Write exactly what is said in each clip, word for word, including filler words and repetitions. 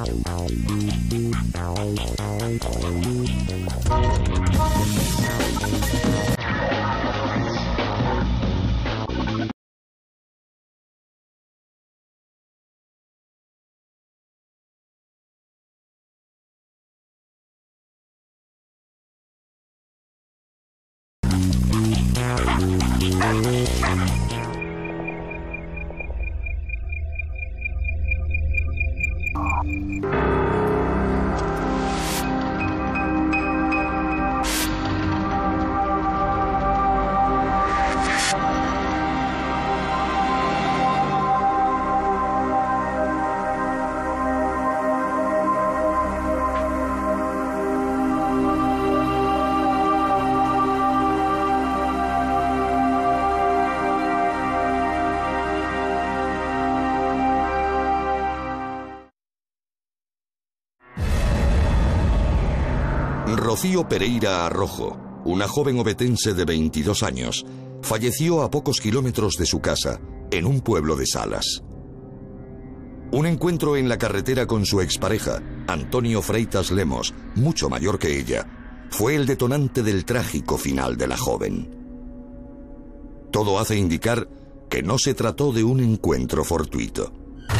Rocío Pereira Arrojo, una joven ovetense de veintidós años, falleció a pocos kilómetros de su casa, en un pueblo de Salas. Un encuentro en la carretera con su expareja, Antonio Freitas Lemos, mucho mayor que ella, fue el detonante del trágico final de la joven. Todo hace indicar que no se trató de un encuentro fortuito.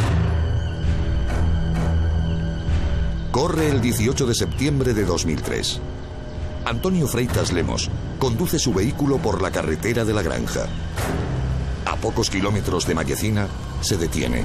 Corre el dieciocho de septiembre de dos mil tres. Antonio Freitas Lemos conduce su vehículo por la carretera de la granja. A pocos kilómetros de Mallecina, se detiene.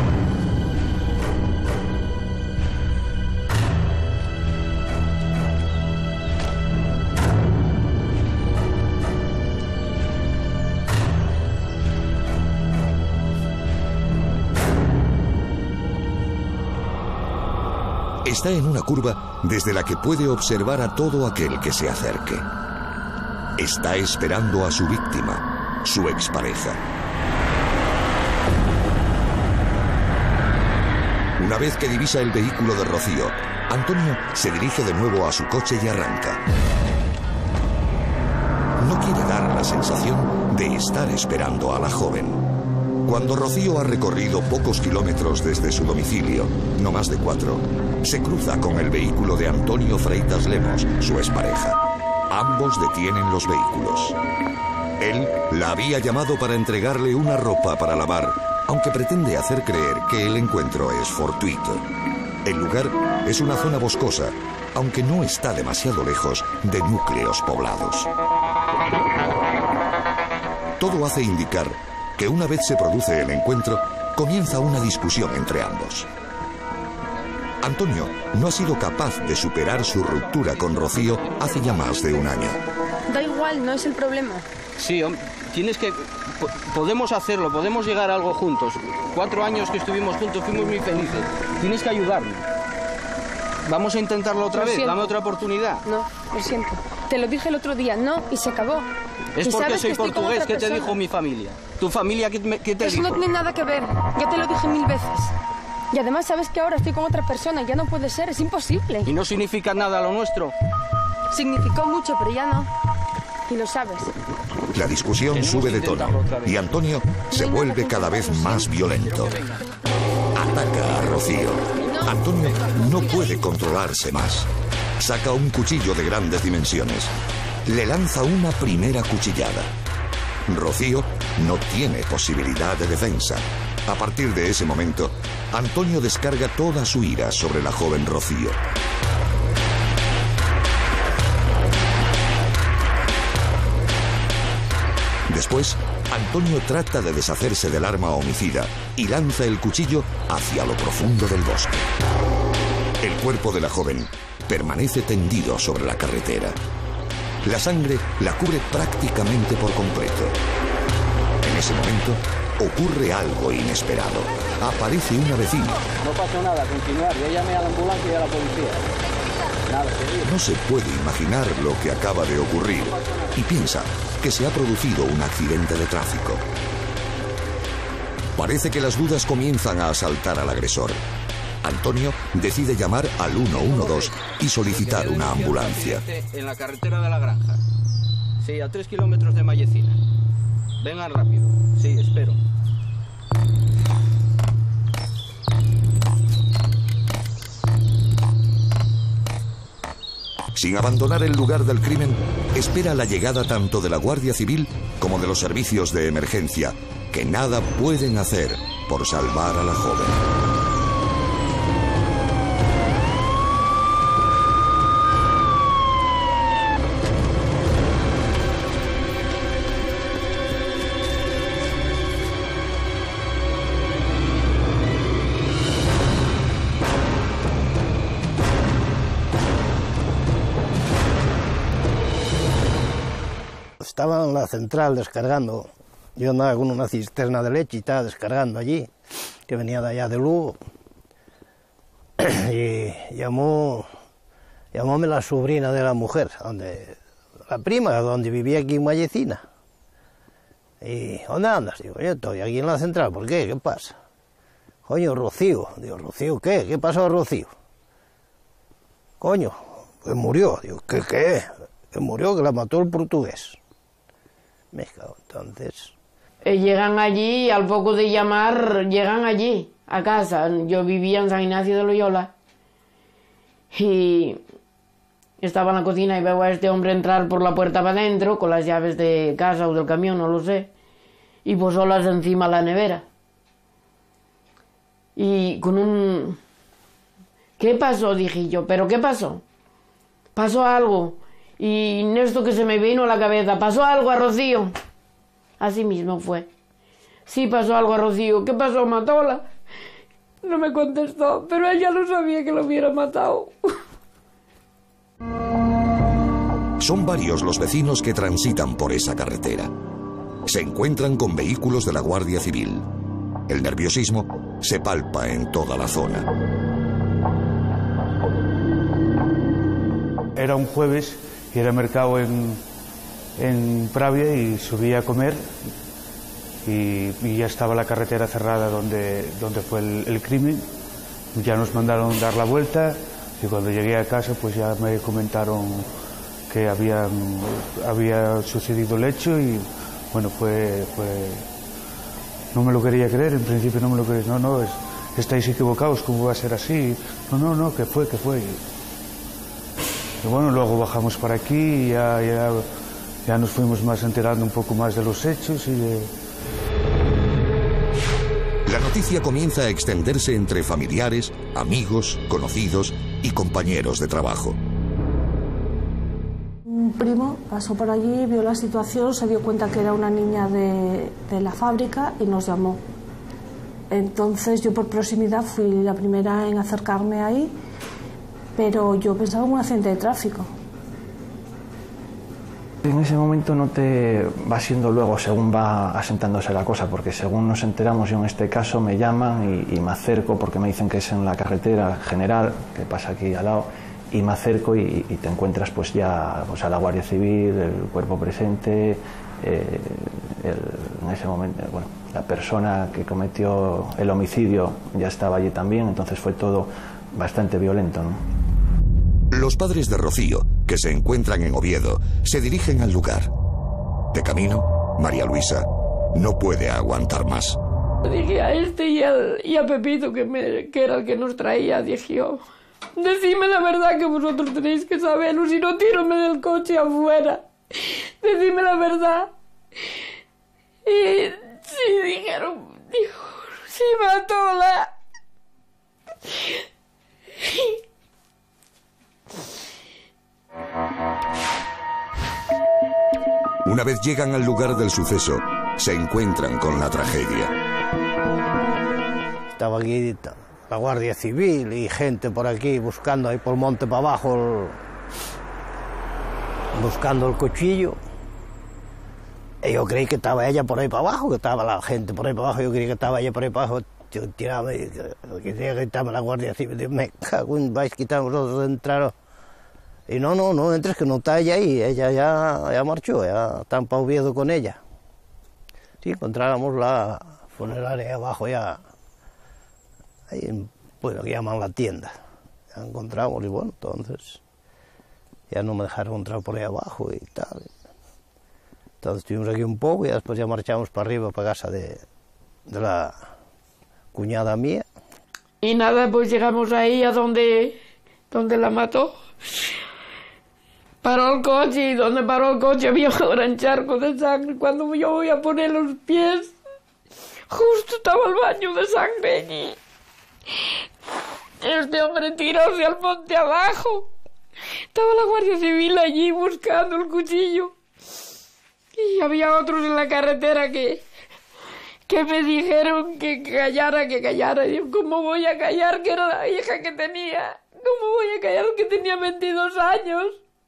Está en una curva desde la que puede observar a todo aquel que se acerque. Está esperando a su víctima, su expareja. Una vez que divisa el vehículo de Rocío, Antonio se dirige de nuevo a su coche y arranca. No quiere dar la sensación de estar esperando a la joven. Cuando Rocío ha recorrido pocos kilómetros desde su domicilio, no más de cuatro, se cruza con el vehículo de Antonio Freitas Lemos, su expareja. Ambos detienen los vehículos. Él la había llamado para entregarle una ropa para lavar, aunque pretende hacer creer que el encuentro es fortuito. El lugar es una zona boscosa, aunque no está demasiado lejos de núcleos poblados. Todo hace indicar que una vez se produce el encuentro, comienza una discusión entre ambos. Antonio no ha sido capaz de superar su ruptura con Rocío hace ya más de un año. Da igual, no es el problema. Sí, tienes que... Podemos hacerlo, podemos llegar a algo juntos. Cuatro años que estuvimos juntos, fuimos muy felices. Tienes que ayudarme. Vamos a intentarlo otra vez, dame otra oportunidad. No, lo siento. Te lo dije el otro día, no, y se acabó. Es porque soy portugués, ¿qué te dijo mi familia? ¿Tu familia qué, qué te Eso dijo? no tiene nada que ver, ya te lo dije mil veces. Y además sabes que ahora estoy con otra persona, ya no puede ser, es imposible. ¿Y no significa nada lo nuestro? Significó mucho, pero ya no. Y lo sabes. La discusión sube de tono y Antonio se vuelve cada vez más violento. Ataca a Rocío. Antonio no puede controlarse más. Saca un cuchillo de grandes dimensiones. Le lanza una primera cuchillada. Rocío no tiene posibilidad de defensa. A partir de ese momento, Antonio descarga toda su ira sobre la joven Rocío. Después, Antonio trata de deshacerse del arma homicida y lanza el cuchillo hacia lo profundo del bosque. El cuerpo de la joven permanece tendido sobre la carretera. La sangre la cubre prácticamente por completo. En ese momento, ocurre algo inesperado. Aparece una vecina. No pasó nada, continuar. Yo llamé a la ambulancia y a la policía. Nada, seguir. No se puede imaginar lo que acaba de ocurrir y piensa que se ha producido un accidente de tráfico. Parece que las dudas comienzan a asaltar al agresor. Antonio decide llamar al uno uno dos y solicitar una ambulancia. En la carretera de la granja. Sí, a tres kilómetros de Mallecina. Vengan rápido. Sí, espero. Sin abandonar el lugar del crimen, espera la llegada tanto de la Guardia Civil como de los servicios de emergencia, que nada pueden hacer por salvar a la joven. Estaba en la central descargando, yo andaba con una cisterna de leche y estaba descargando allí, que venía de allá de Lugo, y llamó, llamóme la sobrina de la mujer, donde, la prima, donde vivía aquí en Mallecina. Y, ¿dónde andas? Digo, yo estoy aquí en la central, ¿por qué? ¿Qué pasa? Coño, Rocío. Digo, ¿Rocío qué? ¿Qué pasó a Rocío? Coño, pues murió. Digo, ¿qué qué? Que murió, que la mató el portugués. Me cago, entonces... Eh, llegan allí y al poco de llamar, llegan allí, a casa. Yo vivía en San Ignacio de Loyola y estaba en la cocina y veo a este hombre entrar por la puerta para adentro con las llaves de casa o del camión, no lo sé, y posólas encima de la nevera. Y con un... ¿Qué pasó? Dije yo, ¿pero qué pasó? Pasó algo. Y en esto que se me vino a la cabeza, ¿pasó algo a Rocío? Así mismo fue. Sí, pasó algo a Rocío. ¿Qué pasó? ¿Matóla? No me contestó, pero ella no sabía que lo hubiera matado. Son varios los vecinos que transitan por esa carretera. Se encuentran con vehículos de la Guardia Civil. El nerviosismo se palpa en toda la zona. Era un jueves y era mercado en, en Pravia y subí a comer y, y ya estaba la carretera cerrada donde, donde fue el, el crimen. Ya nos mandaron dar la vuelta y cuando llegué a casa pues ya me comentaron que habían, había sucedido el hecho y bueno, fue, fue... No me lo quería creer, en principio no me lo quería, no, no, es, estáis equivocados, ¿cómo va a ser así? No, no, no, que fue, que fue. Y bueno, luego bajamos para aquí y ya, ya, ya nos fuimos más enterando un poco más de los hechos y de... La noticia comienza a extenderse entre familiares, amigos, conocidos y compañeros de trabajo. Un primo pasó por allí, vio la situación, se dio cuenta que era una niña de, de la fábrica y nos llamó. Entonces yo por proximidad fui la primera en acercarme ahí, pero yo pensaba en un accidente de tráfico. En ese momento no te va siendo luego según va asentándose la cosa, porque según nos enteramos, yo en este caso me llaman y, y me acerco porque me dicen que es en la carretera general, que pasa aquí al lado, y me acerco y, y te encuentras pues ya pues a la Guardia Civil, el cuerpo presente, eh, el, en ese momento, bueno, la persona que cometió el homicidio ya estaba allí también, entonces fue todo bastante violento, ¿no? Los padres de Rocío, que se encuentran en Oviedo, se dirigen al lugar. De camino, María Luisa no puede aguantar más. Dije a este y, al, y a Pepito, que, me, que era el que nos traía, dije yo, decidme la verdad que vosotros tenéis que saberlo, si no tírome del coche afuera. Decidme la verdad. Y sí, dijeron, dijo, sí mató la... Una vez llegan al lugar del suceso, se encuentran con la tragedia. Estaba aquí la Guardia Civil y gente por aquí buscando ahí por el monte para abajo, el... buscando el cuchillo. Y yo creí que estaba ella por ahí para abajo, que estaba la gente por ahí para abajo, yo creí que estaba ella por ahí para abajo. Yo tiraba y quería quitarme la Guardia Civil. Digo, me cago en, vais a quitar vosotros de entrar. Y no, no, no entres, que no está ella ahí, ella ya, ya marchó, ya están para Oviedo con ella. Sí, encontráramos la funeraria abajo ya, ahí, pues lo que llaman la tienda. Ya encontramos y bueno, entonces ya no me dejaron entrar por ahí abajo y tal. Entonces estuvimos aquí un poco y después ya marchamos para arriba, para casa de, de la cuñada mía. Y nada, pues llegamos ahí a donde, donde la mató. Paró el coche y donde paró el coche había un gran charco de sangre. Cuando yo voy a poner los pies, justo estaba el baño de sangre allí. Este hombre tiróse al monte abajo. Estaba la Guardia Civil allí buscando el cuchillo. Y había otros en la carretera que, que me dijeron que callara, que callara. Y yo, ¿cómo voy a callar? Que era la hija que tenía. ¿Cómo voy a callar que tenía veintidós años?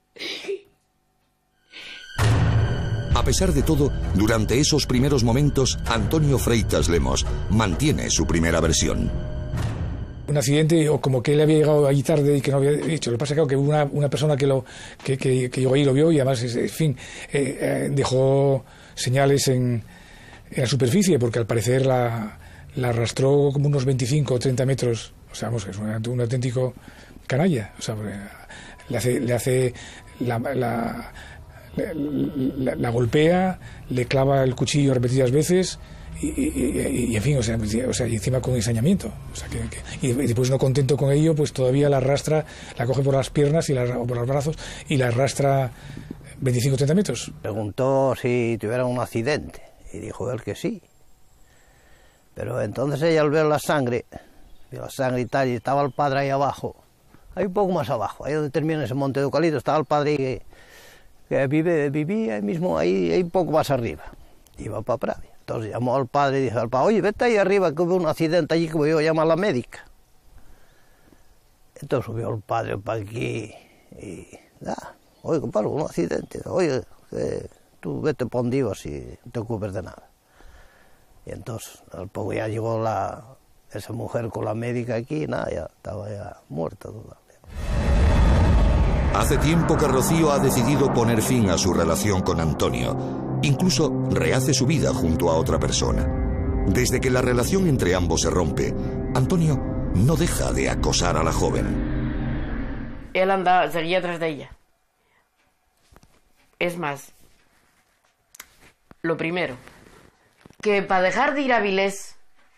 A pesar de todo, durante esos primeros momentos, Antonio Freitas Lemos mantiene su primera versión. Un accidente, o como que él había llegado allí tarde y que no había hecho. Lo que pasa es que hubo una, una persona que, lo, que, que, que llegó ahí y lo vio, y además, en fin, eh, eh, dejó señales en, en la superficie, porque al parecer la, la arrastró como unos veinticinco o treinta metros. O sea, vamos, es un, un auténtico canalla. O sea, le hace, le hace la, la, la, la golpea, le clava el cuchillo repetidas veces. Y, y, y en fin, o sea, o sea, y encima con ensañamiento. O sea, que, que, y después, no contento con ello, pues todavía la arrastra, la coge por las piernas y la, o por los brazos y la arrastra veinticinco o treinta metros. Preguntó si tuviera un accidente y dijo él que sí. Pero entonces ella, al ver la sangre, vio la sangre y tal, y estaba el padre ahí abajo, ahí un poco más abajo, ahí donde termina ese monte de eucalipto, estaba el padre que, que vive, vivía ahí mismo, ahí, ahí un poco más arriba, iba para Pravia. Entonces llamó al padre y dijo al padre, oye, vete ahí arriba que hubo un accidente allí que voy a llamar a la médica. Entonces subió el padre para aquí y, ah, oye, compadre, un accidente, oye, que tú vete por donde ibas y no te ocupes de nada. Y entonces al poco ya llegó la, esa mujer con la médica aquí y nada, ya estaba ya muerta todavía. Hace tiempo que Rocío ha decidido poner fin a su relación con Antonio. Incluso rehace su vida junto a otra persona. Desde que la relación entre ambos se rompe, Antonio no deja de acosar a la joven. Él andaba, seguía tras de ella. Es más, lo primero, que para dejar de ir a Vilés,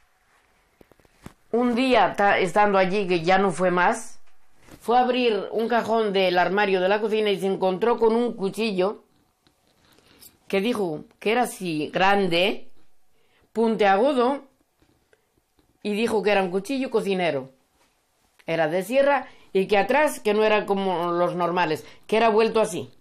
un día estando allí, que ya no fue más, fue a abrir un cajón del armario de la cocina y se encontró con un cuchillo que dijo que era así grande, puntiagudo, y dijo que era un cuchillo cocinero. Era de sierra y que atrás, que no era como los normales, que era vuelto así.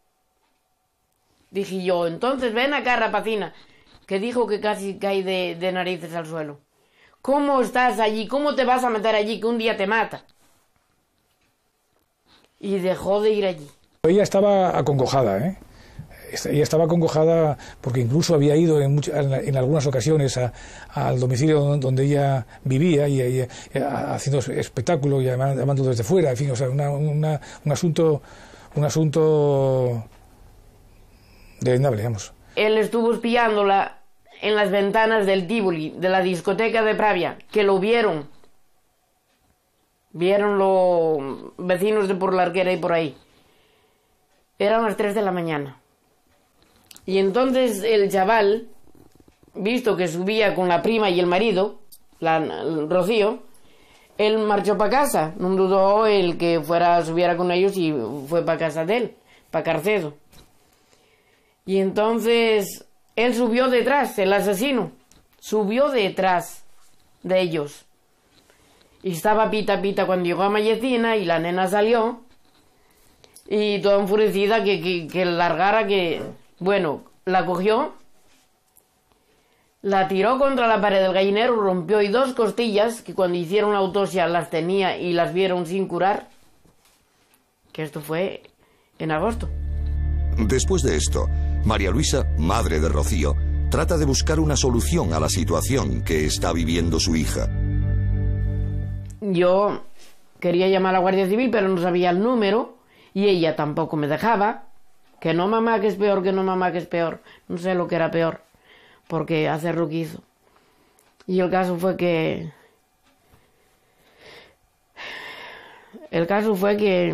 Dije yo, entonces ven acá, rapacina, que dijo que casi caí de, de narices al suelo. ¿Cómo estás allí? ¿Cómo te vas a meter allí que un día te mata? Y dejó de ir allí. Ella estaba acongojada, ¿eh? Ella estaba acongojada porque incluso había ido en, muchas, en algunas ocasiones a, al domicilio donde ella vivía y, y a, haciendo espectáculo y además llamando desde fuera, en fin, o sea, una, una, un asunto, un asunto deleznable, digamos. Él estuvo espiándola en las ventanas del Tívoli, de la discoteca de Pravia, que lo vieron. Vieron los vecinos de por la Arquera y por ahí. Eran las tres de la mañana. Y entonces el chaval, visto que subía con la prima y el marido, la, el Rocío, él marchó para casa. No dudó el que fuera, subiera con ellos y fue para casa de él, para Carcedo. Y entonces él subió detrás, el asesino, subió detrás de ellos. Y estaba pita pita cuando llegó a Mallecina y la nena salió. Y toda enfurecida que, que, que largara, que... Bueno, la cogió, la tiró contra la pared del gallinero, rompió y dos costillas, que cuando hicieron la autopsia las tenía y las vieron sin curar. Que esto fue en agosto. Después de esto, María Luisa, madre de Rocío, trata de buscar una solución a la situación que está viviendo su hija. Yo quería llamar a la Guardia Civil, pero no sabía el número, y ella tampoco me dejaba. Que no, mamá, que es peor, que no, mamá, que es peor. No sé lo que era peor, porque hacer lo que hizo. Y el caso fue que... El caso fue que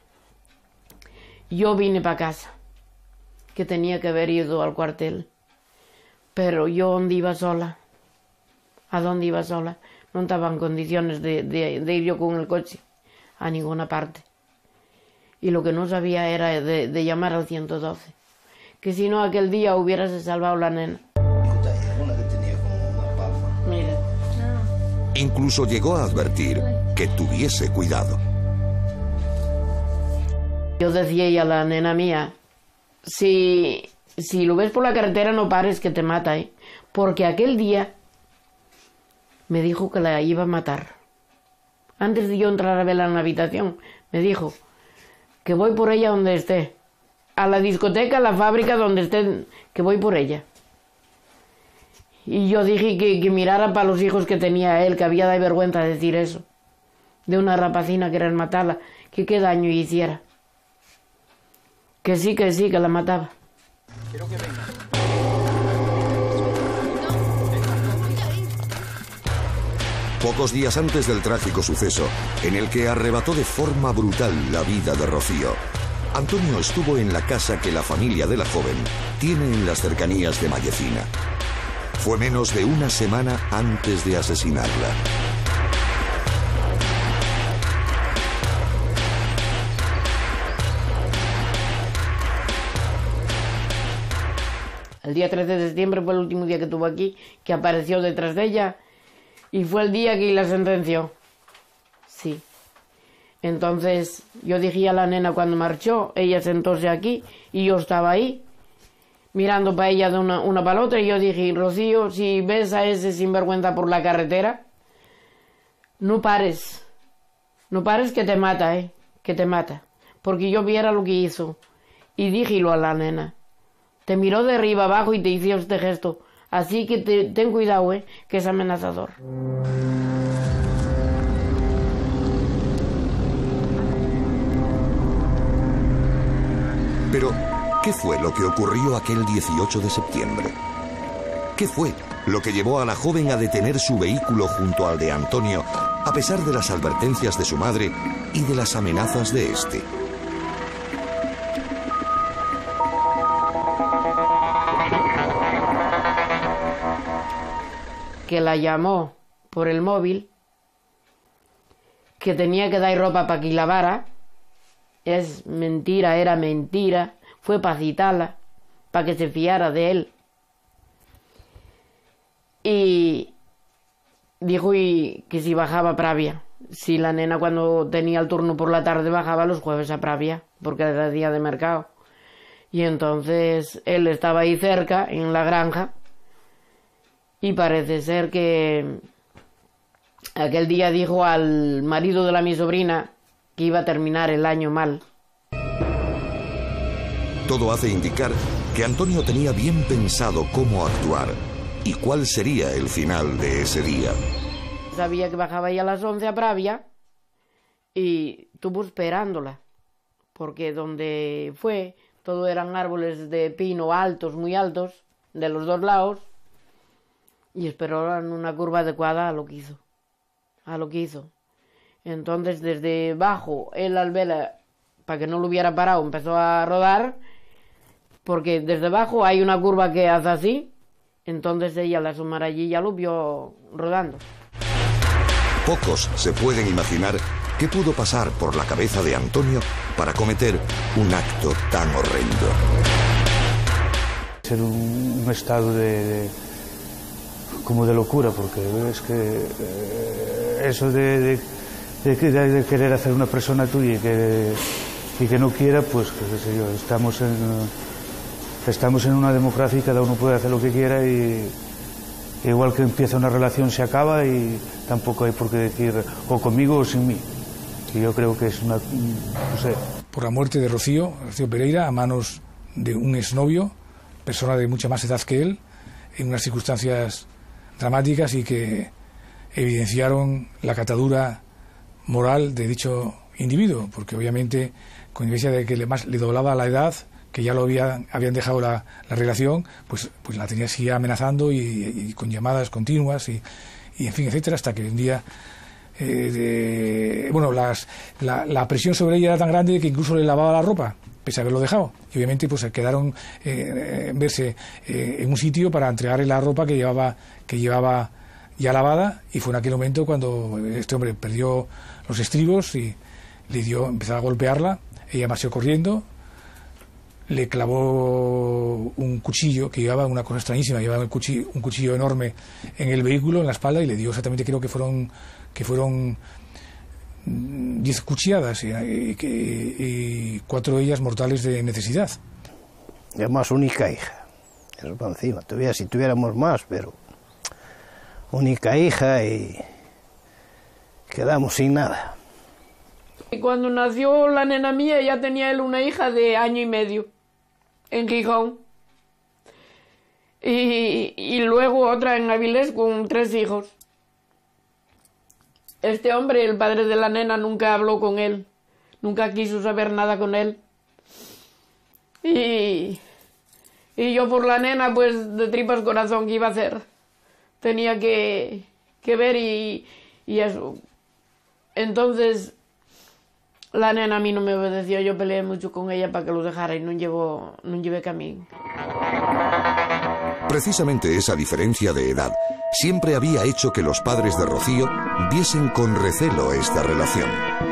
yo vine para casa, que tenía que haber ido al cuartel. Pero yo, ¿dónde iba sola? ¿A dónde iba sola? No estaba en condiciones de, de, de ir yo con el coche a ninguna parte. y lo que no sabía era de, de llamar al ciento doce, que si no aquel día hubiérase salvado la nena. Mira. Incluso llegó a advertir que tuviese cuidado. Yo decía a la nena mía, si, si lo ves por la carretera no pares que te mata, ¿eh? Porque aquel día me dijo que la iba a matar. Antes de yo entrar a verla en la habitación, me dijo que voy por ella donde esté. A la discoteca, a la fábrica, donde esté, que voy por ella. Y yo dije que, que mirara para los hijos que tenía él, que había de vergüenza decir eso. De una rapacina querer matarla, que qué daño hiciera. Que sí, que sí, que la mataba. Quiero que venga. Pocos días antes del trágico suceso, en el que arrebató de forma brutal la vida de Rocío, Antonio estuvo en la casa que la familia de la joven tiene en las cercanías de Mallecina. Fue menos de una semana antes de asesinarla. El día trece de septiembre fue el último día que tuvo aquí, que apareció detrás de ella, y fue el día que la sentenció. Sí. Entonces, yo dije a la nena cuando marchó, ella sentóse aquí, y yo estaba ahí, mirando para ella de una, una para la otra, y yo dije, Rocío, si ves a ese sinvergüenza por la carretera, no pares, no pares que te mata, eh, que te mata. Porque yo viera lo que hizo, y díjelo a la nena. Te miró de arriba abajo y te hizo este gesto. Así que te, ten cuidado, eh, que es amenazador. Pero, ¿qué fue lo que ocurrió aquel dieciocho de septiembre? ¿Qué fue lo que llevó a la joven a detener su vehículo junto al de Antonio, a pesar de las advertencias de su madre y de las amenazas de este? Que la llamó por el móvil, que tenía que dar ropa para que lavara. Es mentira, era mentira. Fue para citarla, para que se fiara de él. Y dijo y que si bajaba a Pravia. Si la nena cuando tenía el turno por la tarde bajaba los jueves a Pravia, porque era día de mercado. Y entonces él estaba ahí cerca, en la granja, y parece ser que aquel día dijo al marido de la mi sobrina que iba a terminar el año mal. Todo hace indicar que Antonio tenía bien pensado cómo actuar y cuál sería el final de ese día. Sabía que bajaba ya a las once a Pravia y estuvo esperándola, porque donde fue todo eran árboles de pino altos, muy altos, de los dos lados, y esperó en una curva adecuada a lo que hizo, a lo que hizo. Entonces desde abajo, él al verla, para que no lo hubiera parado, empezó a rodar, porque desde abajo hay una curva que hace así, entonces ella al asomar allí ya lo vio rodando. Pocos se pueden imaginar qué pudo pasar por la cabeza de Antonio para cometer un acto tan horrendo. Ser un, un estado de, de como de locura, porque es que eh, eso de, de, de, de querer hacer una persona tuya y que, y que no quiera, pues qué sé yo, estamos en, estamos en una democracia y cada uno puede hacer lo que quiera, y igual que empieza una relación se acaba y tampoco hay por qué decir o conmigo o sin mí. Y yo creo que es una, no sé. Por la muerte de Rocío, Rocío Pereira, a manos de un exnovio, persona de mucha más edad que él, en unas circunstancias dramáticas y que evidenciaron la catadura moral de dicho individuo, porque obviamente con iglesia de que le, más le doblaba la edad, que ya lo habían, habían dejado la, la relación, pues, pues la tenía así amenazando y, y con llamadas continuas y, y en fin, etcétera, hasta que un día eh, de, bueno, las, la, la presión sobre ella era tan grande que incluso le lavaba la ropa, pese a haberlo dejado, y obviamente pues quedaron eh, en verse eh, en un sitio para entregarle la ropa que llevaba, que llevaba ya lavada, y fue en aquel momento cuando este hombre perdió los estribos y le dio, empezó a golpearla Ella marchó corriendo, le clavó un cuchillo que llevaba, una cosa extrañísima, llevaba un cuchillo, un cuchillo enorme en el vehículo, en la espalda, y le dio exactamente, creo que fueron que fueron diez cuchilladas y, y, y cuatro de ellas mortales de necesidad. Es más única hija, eso por encima, todavía si tuviéramos más, pero única hija y quedamos sin nada. Y cuando nació la nena mía ya tenía él una hija de año y medio en Gijón y, y luego otra en Avilés con tres hijos. Este hombre, el padre de la nena, nunca habló con él, nunca quiso saber nada con él. Y, y yo por la nena, pues de tripas corazón, ¿qué iba a hacer? Tenía que, que ver y, y eso. Entonces, la nena a mí no me obedeció, yo peleé mucho con ella para que lo dejara y no llevó, no llevé camino. Precisamente esa diferencia de edad siempre había hecho que los padres de Rocío viesen con recelo esta relación.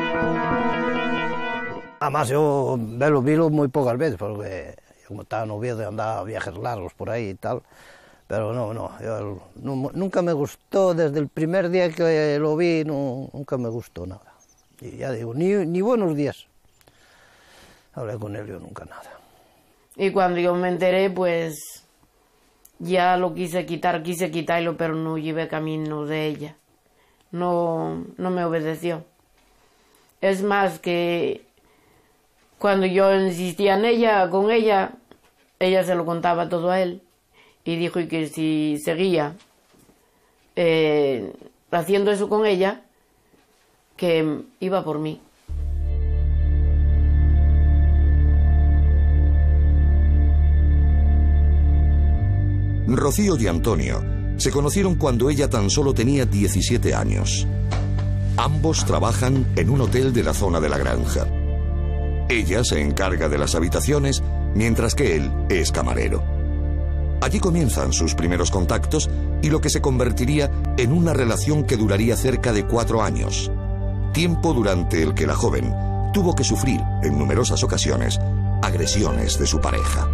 Además yo velo, vilo muy pocas veces, porque yo como estaba novio de andar a viajes largos por ahí y tal, pero no, no, yo no, nunca me gustó, desde el primer día que lo vi, no, nunca me gustó nada. Y ya digo, ni, ni buenos días. Hablé con él yo nunca nada. Y cuando yo me enteré, pues ya lo quise quitar, quise quitarlo, pero no llevé camino de ella. No, no me obedeció. Es más que cuando yo insistía en ella, con ella, ella se lo contaba todo a él. Y dijo que si seguía eh, haciendo eso con ella, que iba por mí. Rocío y Antonio se conocieron cuando ella tan solo tenía diecisiete años. Ambos trabajan en un hotel de la zona de la granja. Ella se encarga de las habitaciones, mientras que él es camarero. Allí comienzan sus primeros contactos y lo que se convertiría en una relación que duraría cerca de cuatro años. Tiempo durante el que la joven tuvo que sufrir, en numerosas ocasiones, agresiones de su pareja.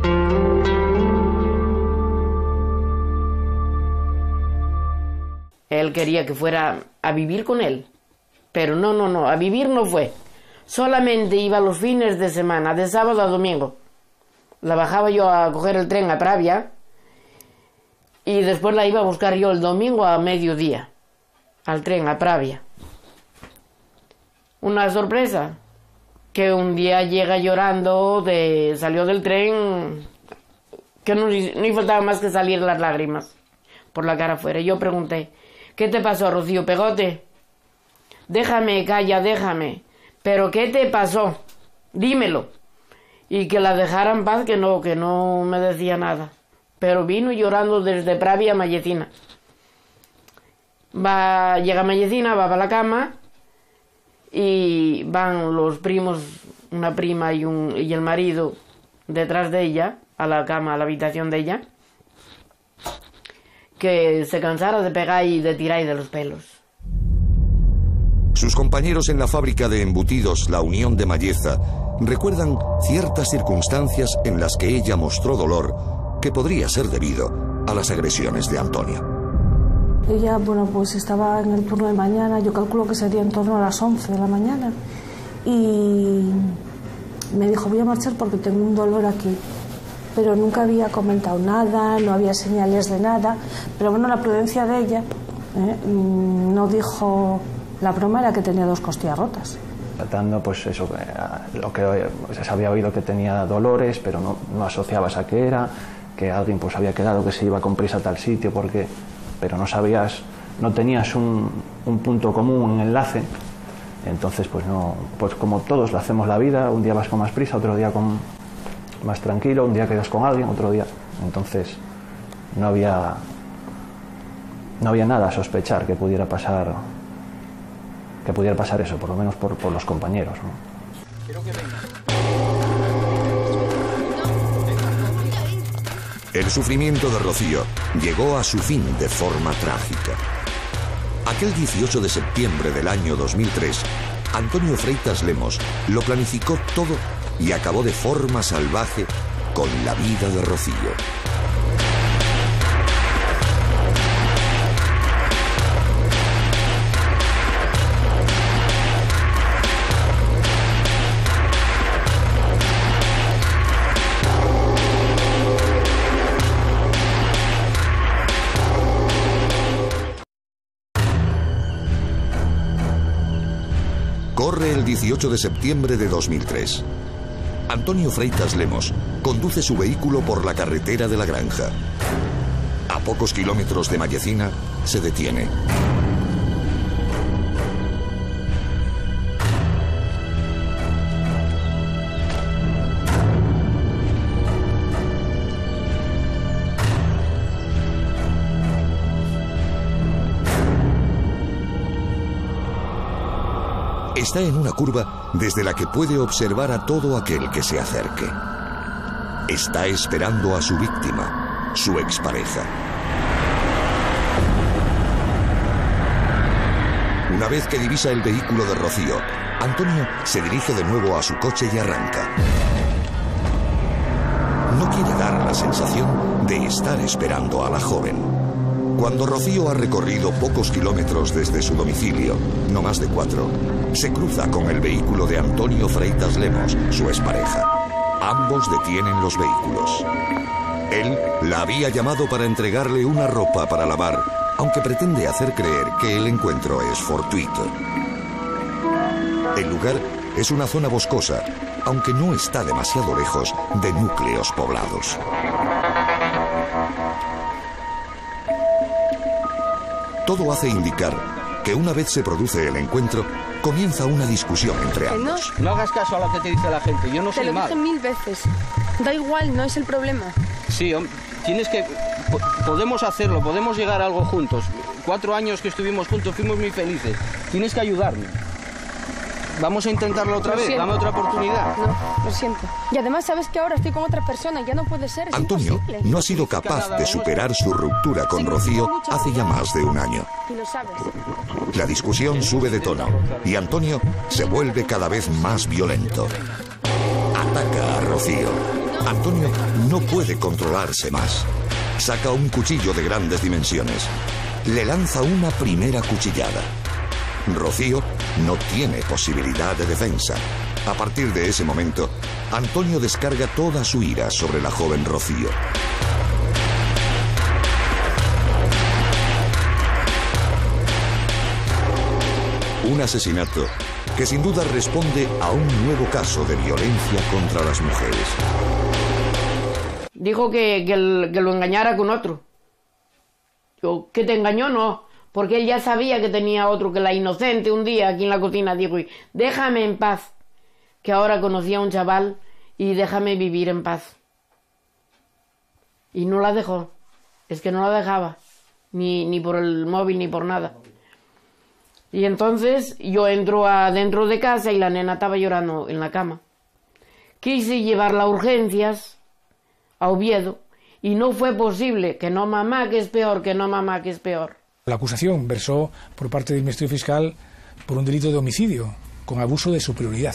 Él quería que fuera a vivir con él, pero no, no, no, a vivir no fue. Solamente iba los fines de semana, de sábado a domingo. La bajaba yo a coger el tren a Pravia y después la iba a buscar yo el domingo a mediodía, al tren a Pravia. Una sorpresa, que un día llega llorando, de, salió del tren, que no, no faltaba más que salir las lágrimas por la cara afuera. Yo pregunté, ¿qué te pasó, Rocío? ¿Pegote? Déjame, calla, déjame. ¿Pero qué te pasó? Dímelo. Y que la dejara en paz, que no, que no me decía nada. Pero vino llorando desde Pravia a Mallecina. Va, llega a Mallecina, va para la cama y van los primos, una prima y, un, y el marido detrás de ella, a la cama, a la habitación de ella, que se cansara de pegar y de tirar y de los pelos. Sus compañeros en la fábrica de embutidos La Unión de Malleza recuerdan ciertas circunstancias en las que ella mostró dolor que podría ser debido a las agresiones de Antonio. Ella, bueno, pues estaba en el turno de mañana, yo calculo que sería en torno a las once de la mañana, y me dijo, voy a marchar porque tengo un dolor aquí. Pero nunca había comentado nada, no había señales de nada, pero bueno, la prudencia de ella eh, no dijo, la broma era que tenía dos costillas rotas. Tratando, pues eso, lo que se había oído que tenía dolores, pero no, no asociabas a qué era, que alguien pues había quedado que se iba con prisa a tal sitio, porque, pero no sabías, no tenías un, un punto común, un enlace. Entonces, pues no, pues como todos lo hacemos la vida, un día vas con más prisa, otro día con más tranquilo, un día quedas con alguien, otro día. Entonces no había no había nada a sospechar que pudiera pasar que pudiera pasar eso, por lo menos por, por los compañeros, ¿no? Quiero que venga. El sufrimiento de Rocío llegó a su fin de forma trágica. Aquel dieciocho de septiembre del año dos mil tres, Antonio Freitas Lemos lo planificó todo y acabó de forma salvaje con la vida de Rocío. Corre el dieciocho de septiembre de dos mil tres. Antonio Freitas Lemos conduce su vehículo por la carretera de la Granja. A pocos kilómetros de Mallecina, se detiene. Está en una curva desde la que puede observar a todo aquel que se acerque. Está esperando a su víctima, su expareja. Una vez que divisa el vehículo de Rocío, Antonio se dirige de nuevo a su coche y arranca. No quiere dar la sensación de estar esperando a la joven. Cuando Rocío ha recorrido pocos kilómetros desde su domicilio, no más de cuatro, se cruza con el vehículo de Antonio Freitas Lemos, su expareja. Ambos detienen los vehículos. Él la había llamado para entregarle una ropa para lavar, aunque pretende hacer creer que el encuentro es fortuito. El lugar es una zona boscosa, aunque no está demasiado lejos de núcleos poblados. Todo hace indicar que una vez se produce el encuentro, comienza una discusión entre ambos. No, no hagas caso a lo que te dice la gente, yo no soy malo. Te lo dije mil veces. Da igual, no es el problema. Sí, tienes que... Podemos hacerlo, podemos llegar a algo juntos. Cuatro años que estuvimos juntos, fuimos muy felices. Tienes que ayudarme. Vamos a intentarlo otra vez, dame otra oportunidad. No, lo siento. Y además sabes que ahora estoy con otra persona, ya no puede ser, es Antonio imposible. no ha sido capaz de superar su ruptura con Rocío hace ya más de un año. Y lo sabes. La discusión sube de tono y Antonio se vuelve cada vez más violento. Ataca a Rocío. Antonio no puede controlarse más. Saca un cuchillo de grandes dimensiones. Le lanza una primera cuchillada. Rocío no tiene posibilidad de defensa. A partir de ese momento, Antonio descarga toda su ira sobre la joven Rocío. Un asesinato que sin duda responde a un nuevo caso de violencia contra las mujeres. Dijo que, que, el, que lo engañara con otro. Yo, que te engañó, no. Porque él ya sabía que tenía otro, que la inocente un día aquí en la cocina dijo, déjame en paz, que ahora conocía a un chaval y déjame vivir en paz. Y no la dejó, es que no la dejaba, ni, ni por el móvil ni por nada. Y entonces yo entro adentro de casa y la nena estaba llorando en la cama. Quise llevarla a urgencias, a Oviedo, y no fue posible, que no mamá, que es peor, que no mamá, que es peor. La acusación versó por parte del Ministerio Fiscal por un delito de homicidio con abuso de superioridad.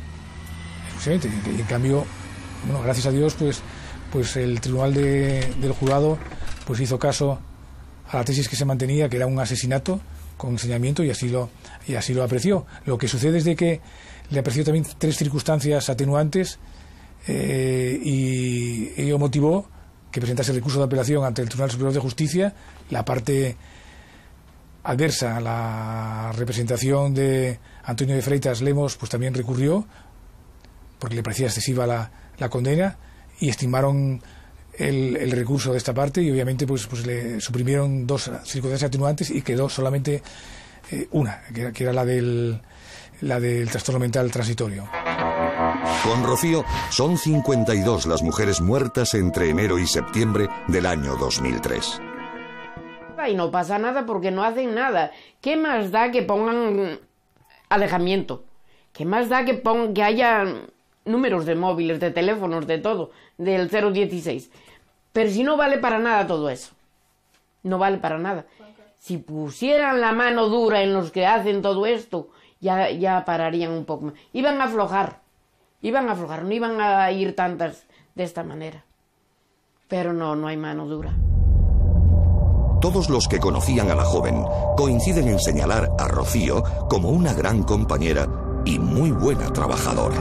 Y en cambio, bueno, gracias a Dios, pues, pues el tribunal de, del jurado pues hizo caso a la tesis que se mantenía, que era un asesinato con ensañamiento, y así lo, y así lo apreció. Lo que sucede es de que le apreció también tres circunstancias atenuantes eh, y ello motivó que presentase recurso de apelación ante el Tribunal Superior de Justicia. La parte adversa a la representación de Antonio de Freitas Lemos pues también recurrió porque le parecía excesiva la, la condena, y estimaron el, el recurso de esta parte y obviamente pues, pues le suprimieron dos circunstancias atenuantes y quedó solamente eh, una, que era, que era la del, la del trastorno mental transitorio. Con Rocío son cincuenta y dos las mujeres muertas entre enero y septiembre del año dos mil tres. Y no pasa nada porque no hacen nada. ¿Qué más da que pongan alejamiento? ¿Qué más da que, pon, que haya números de móviles, de teléfonos, de todo, del cero dieciséis? Pero si no vale para nada todo eso. No vale para nada. Si pusieran la mano dura en los que hacen todo esto ya, ya pararían un poco. Iban a aflojar, iban a aflojar, no iban a ir tantas de esta manera. Pero no, no hay mano dura. Todos los que conocían a la joven coinciden en señalar a Rocío como una gran compañera y muy buena trabajadora.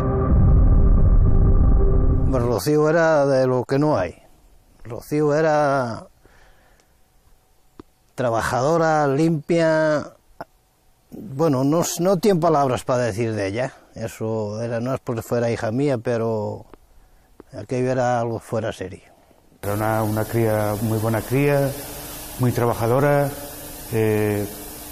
Bueno, Rocío era de lo que no hay. Rocío era trabajadora, limpia. Bueno, no, no tiene palabras para decir de ella. Eso era, no es porque fuera hija mía, pero aquello era algo fuera serio. Era una, una cría, muy buena cría, muy trabajadora. Eh,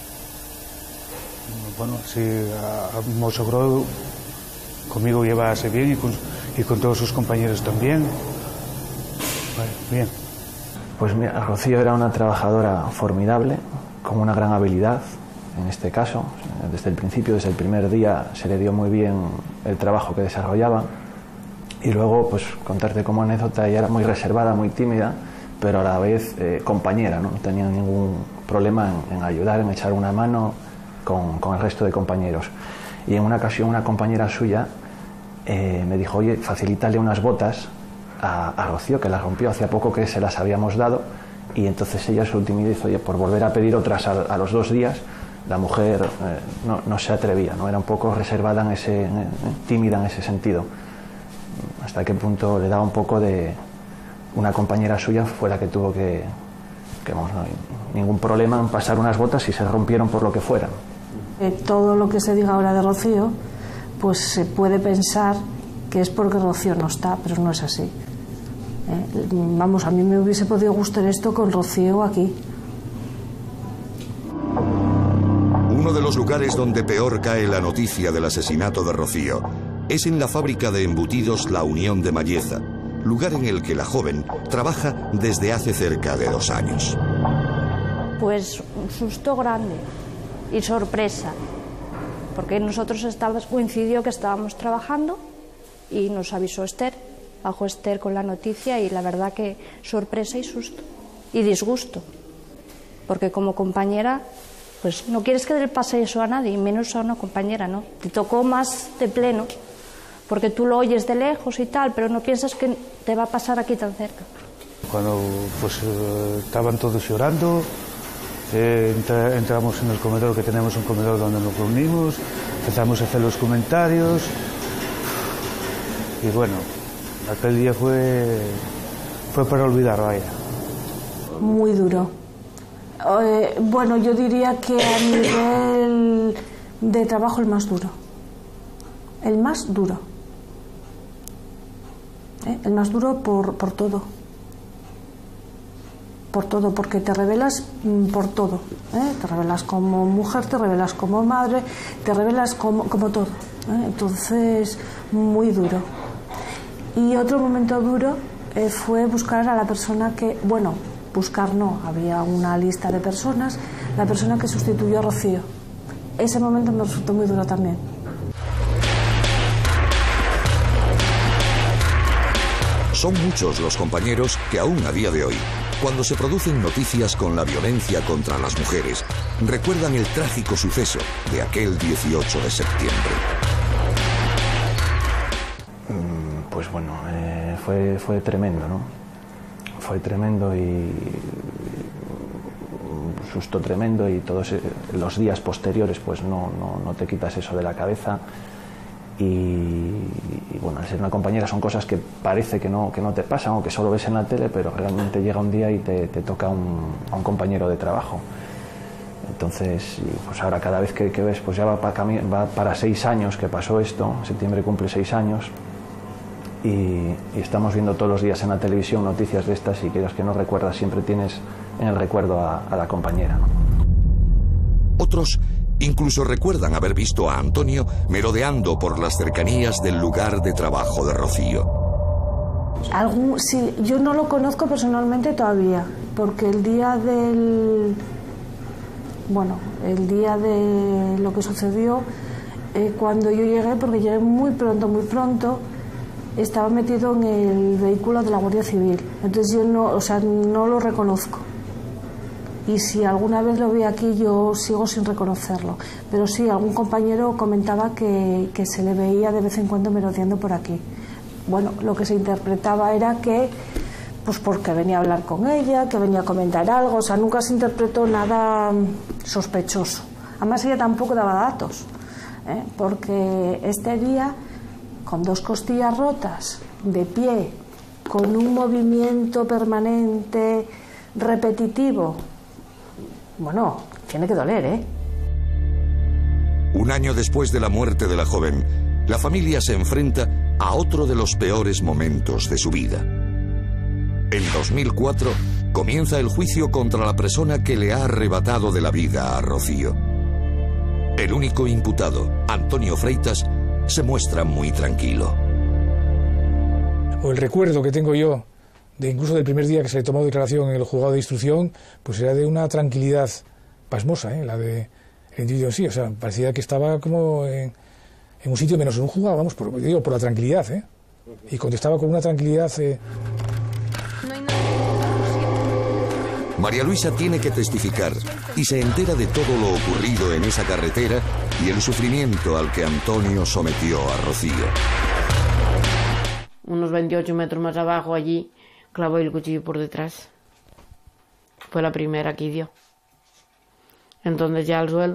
bueno, sí, a, a Mosogro conmigo llevase bien y con, y con todos sus compañeros también. Vale, bien. Pues mira, Rocío era una trabajadora formidable, con una gran habilidad, en este caso. Desde el principio, desde el primer día, se le dio muy bien el trabajo que desarrollaba. Y luego, pues contarte como anécdota, ella era muy reservada, muy tímida, pero a la vez eh, compañera, ¿no? No tenía ningún problema en, en ayudar, en echar una mano con, con el resto de compañeros. Y en una ocasión una compañera suya eh, me dijo, oye, facilítale unas botas a, a Rocío, que las rompió hacía poco, que se las habíamos dado. Y entonces ella su timidez, oye, por volver a pedir otras a, a los dos días, la mujer eh, no, no se atrevía, ¿no? Era un poco reservada, en ese, en, tímida en ese sentido. Hasta qué punto le daba un poco de... Una compañera suya fue la que tuvo que... que vamos, no hay ningún problema en pasar unas botas si se rompieron por lo que fuera. Eh, todo lo que se diga ahora de Rocío, pues se puede pensar que es porque Rocío no está, pero no es así. Eh, vamos, a mí me hubiese podido gustar esto con Rocío aquí. Uno de los lugares donde peor cae la noticia del asesinato de Rocío es en la fábrica de embutidos La Unión de Malleza, lugar en el que la joven trabaja desde hace cerca de dos años. Pues un susto grande y sorpresa, porque nosotros estábamos, coincidió que estábamos trabajando y nos avisó Esther, bajó Esther con la noticia y la verdad que sorpresa y susto y disgusto, porque como compañera pues no quieres que le pase eso a nadie, menos a una compañera, ¿no? Te tocó más de pleno, porque tú lo oyes de lejos y tal, pero no piensas que te va a pasar aquí tan cerca. Cuando pues eh, estaban todos llorando, eh, entra, entramos en el comedor, que tenemos un comedor donde nos reunimos, empezamos a hacer los comentarios y bueno, aquel día fue, fue para olvidar, vaya. Muy duro. Eh, bueno, yo diría que a nivel de trabajo el más duro. El más duro. ¿Eh? El más duro por, por todo. Por todo, porque te revelas por todo. ¿Eh? Te revelas como mujer, te revelas como madre, te revelas como, como todo. ¿Eh? Entonces, muy duro. Y otro momento duro eh, fue buscar a la persona que, bueno, buscar no, había una lista de personas, la persona que sustituyó a Rocío. Ese momento me resultó muy duro también. Son muchos los compañeros que aún a día de hoy, cuando se producen noticias con la violencia contra las mujeres, recuerdan el trágico suceso de aquel dieciocho de septiembre. Pues bueno, eh, fue, fue tremendo, ¿no? Fue tremendo y un susto tremendo, y todos los días posteriores pues no, no, no te quitas eso de la cabeza. Y, y bueno, al ser una compañera son cosas que parece que no, que no te pasan o que solo ves en la tele, pero realmente llega un día y te, te toca un, a un compañero de trabajo. Entonces, pues ahora cada vez que, que ves, pues ya va para, va para seis años que pasó esto, en septiembre cumple seis años, y, y estamos viendo todos los días en la televisión noticias de estas, y que las que no recuerdas siempre tienes en el recuerdo a, a la compañera, ¿no? Otros incluso recuerdan haber visto a Antonio merodeando por las cercanías del lugar de trabajo de Rocío. Algún, sí, yo no lo conozco personalmente todavía, porque el día del... Bueno, el día de lo que sucedió, eh, cuando yo llegué, porque llegué muy pronto, muy pronto, estaba metido en el vehículo de la Guardia Civil. Entonces yo no, o sea, no lo reconozco. y si alguna vez lo vi aquí yo sigo sin reconocerlo, pero sí, algún compañero comentaba que, que se le veía de vez en cuando merodeando por aquí. Bueno, lo que se interpretaba era que pues porque venía a hablar con ella, que venía a comentar algo, o sea, nunca se interpretó nada sospechoso. Además ella tampoco daba datos, ¿eh? Porque este día, con dos costillas rotas, de pie, con un movimiento permanente, repetitivo, bueno, tiene que doler, ¿eh? Un año después de la muerte de la joven, la familia se enfrenta a otro de los peores momentos de su vida. En dos mil cuatro comienza el juicio contra la persona que le ha arrebatado de la vida a Rocío. El único imputado, Antonio Freitas, se muestra muy tranquilo. O el recuerdo que tengo yo, de incluso del primer día que se le tomó declaración en el juzgado de instrucción, pues era de una tranquilidad pasmosa, ¿eh? La de el individuo en sí, o sea, parecía que estaba como en, en un sitio menos en un juzgado, vamos, por, digo, por la tranquilidad, ¿eh? Y contestaba con una tranquilidad... Eh... María Luisa tiene que testificar y se entera de todo lo ocurrido en esa carretera y el sufrimiento al que Antonio sometió a Rocío. Unos veintiocho metros más abajo, allí, clavó el cuchillo por detrás. Fue la primera que dio. Entonces ya al suelo.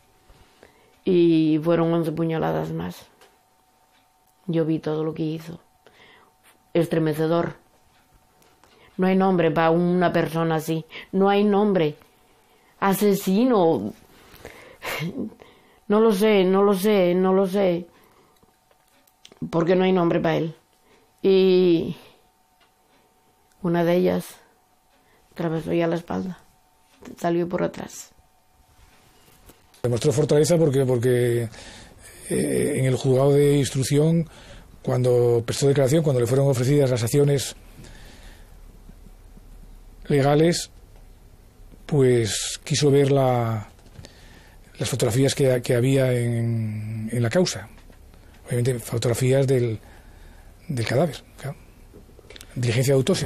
Y fueron once puñaladas más. Yo vi todo lo que hizo. Estremecedor. No hay nombre para una persona así. No hay nombre. Asesino. No lo sé, no lo sé, no lo sé. Porque no hay nombre para él. Y una de ellas atravesó ya la espalda. Salió por atrás. Demostró fortaleza porque, porque eh, en el juzgado de instrucción, cuando prestó declaración, cuando le fueron ofrecidas las acciones legales, pues quiso ver la, las fotografías que, que había en, en la causa. Obviamente fotografías del, del cadáver, claro. Diligencia de autopsia.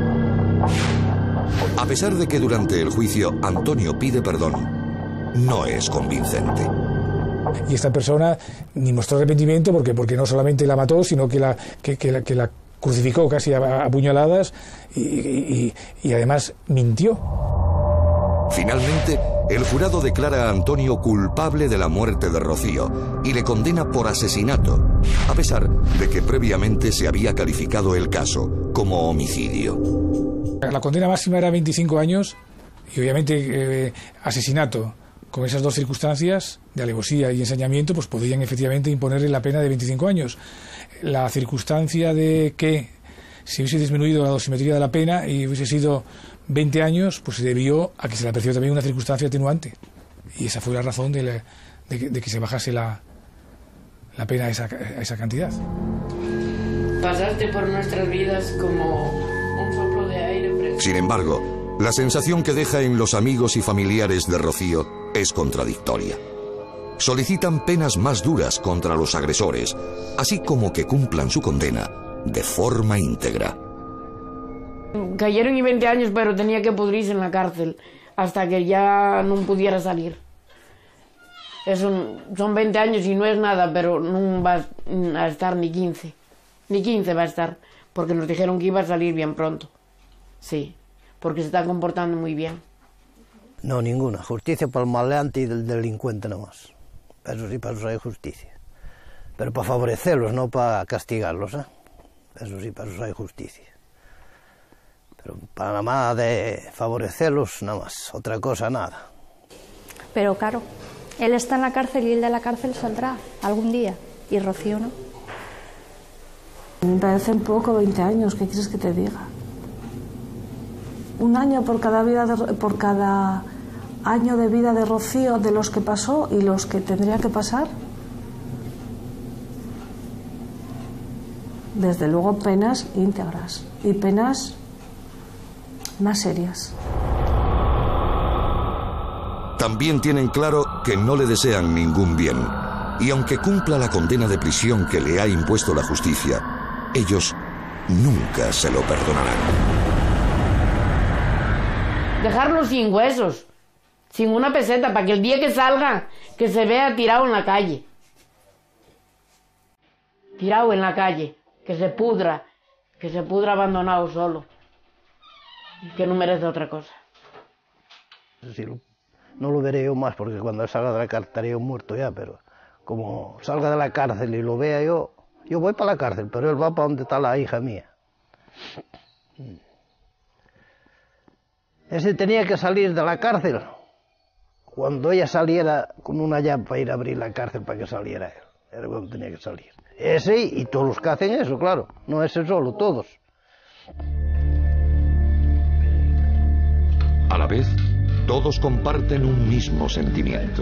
A pesar de que durante el juicio Antonio pide perdón, no es convincente. Y esta persona ni mostró arrepentimiento porque, porque no solamente la mató, sino que la, que, que la, que la crucificó casi a, a puñaladas y, y, y además mintió. Finalmente, el jurado declara a Antonio culpable de la muerte de Rocío y le condena por asesinato, a pesar de que previamente se había calificado el caso como homicidio. La condena máxima era veinticinco años y obviamente eh, asesinato con esas dos circunstancias de alevosía y ensañamiento pues podrían efectivamente imponerle la pena de veinticinco años. La circunstancia de que se hubiese disminuido la dosimetría de la pena y hubiese sido veinte años, pues se debió a que se le apreció también una circunstancia atenuante. Y esa fue la razón de, la, de, que, de que se bajase la, la pena a esa, a esa cantidad. Pasaste por nuestras vidas como un soplo de aire fresco. Sin embargo, la sensación que deja en los amigos y familiares de Rocío es contradictoria. Solicitan penas más duras contra los agresores, así como que cumplan su condena de forma íntegra. Cayeron y veinte años, pero tenía que pudrirse en la cárcel hasta que ya no pudiera salir. Eso, son veinte años y no es nada, pero no va a estar ni quince. Ni quince va a estar, porque nos dijeron que iba a salir bien pronto. Sí, porque se está comportando muy bien. No, ninguna. Justicia para el maleante y del delincuente nomás. Eso sí, para eso hay justicia. Pero para favorecerlos, no para castigarlos, ¿eh? Eso sí, para eso hay justicia. Pero para nada más de favorecerlos, nada más. Otra cosa, nada. Pero claro, él está en la cárcel y él de la cárcel saldrá algún día. Y Rocío no. Me parecen poco veinte años, ¿qué quieres que te diga? Un año por cada, vida de, por cada año de vida de Rocío, de los que pasó y los que tendría que pasar. Desde luego penas íntegras y penas más serias. También tienen claro que no le desean ningún bien. Y aunque cumpla la condena de prisión que le ha impuesto la justicia, ellos nunca se lo perdonarán. Dejarlo sin huesos, sin una peseta, para que el día que salga, que se vea tirado en la calle. Tirado en la calle, que se pudra, que se pudra abandonado solo. Y que no merece otra cosa. Sí, no lo veré yo más, porque cuando salga de la cárcel estaré yo muerto ya, pero como salga de la cárcel y lo vea yo, yo voy para la cárcel, pero él va para donde está la hija mía. Ese tenía que salir de la cárcel cuando ella saliera con una llave para ir a abrir la cárcel para que saliera él. Era cuando tenía que salir. Ese y todos los que hacen eso, claro. No ese solo, todos. A la vez, todos comparten un mismo sentimiento.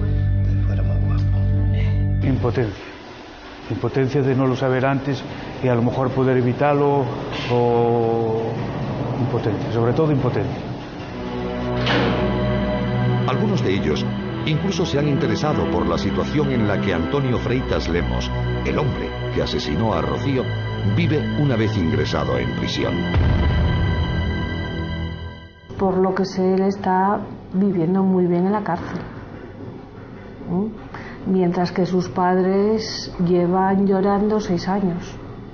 Impotencia. Impotencia de no lo saber antes y a lo mejor poder evitarlo, o impotencia, sobre todo impotencia. Algunos de ellos incluso se han interesado por la situación en la que Antonio Freitas Lemos, el hombre que asesinó a Rocío, vive una vez ingresado en prisión. Por lo que sé, él está viviendo muy bien en la cárcel. ¿Mm? Mientras que sus padres llevan llorando seis años.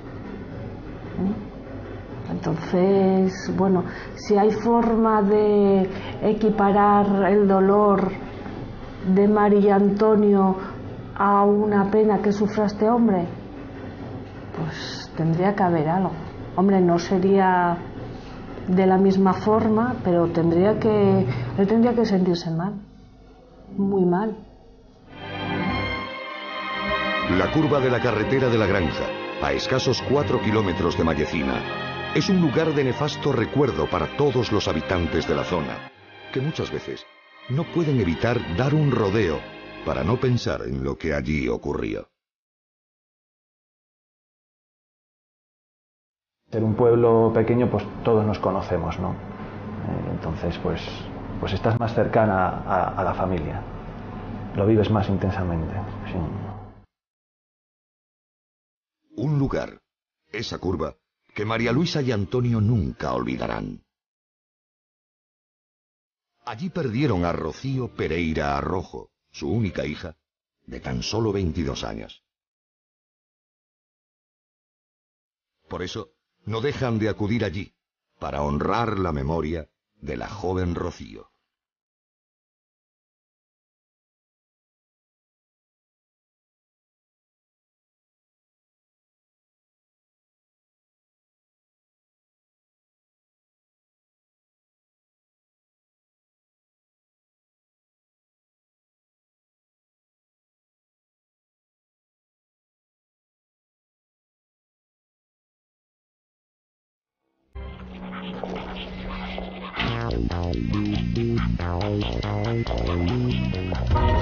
¿Mm? Entonces, bueno, si hay forma de equiparar el dolor de María Antonio a una pena que sufra este hombre, pues tendría que haber algo. Hombre, no sería de la misma forma, pero tendría que, él tendría que sentirse mal, muy mal. La curva de la carretera de la Granja, a escasos cuatro kilómetros de Mallecina, es un lugar de nefasto recuerdo para todos los habitantes de la zona, que muchas veces no pueden evitar dar un rodeo para no pensar en lo que allí ocurrió. Ser un pueblo pequeño, pues todos nos conocemos, ¿no? Eh, entonces, pues, pues estás más cercana a, a la familia, lo vives más intensamente. Sí. Un lugar, esa curva, que María Luisa y Antonio nunca olvidarán. Allí perdieron a Rocío Pereira Arrojo, su única hija, de tan solo veintidós años. Por eso, no dejan de acudir allí, para honrar la memoria de la joven Rocío. Thank you.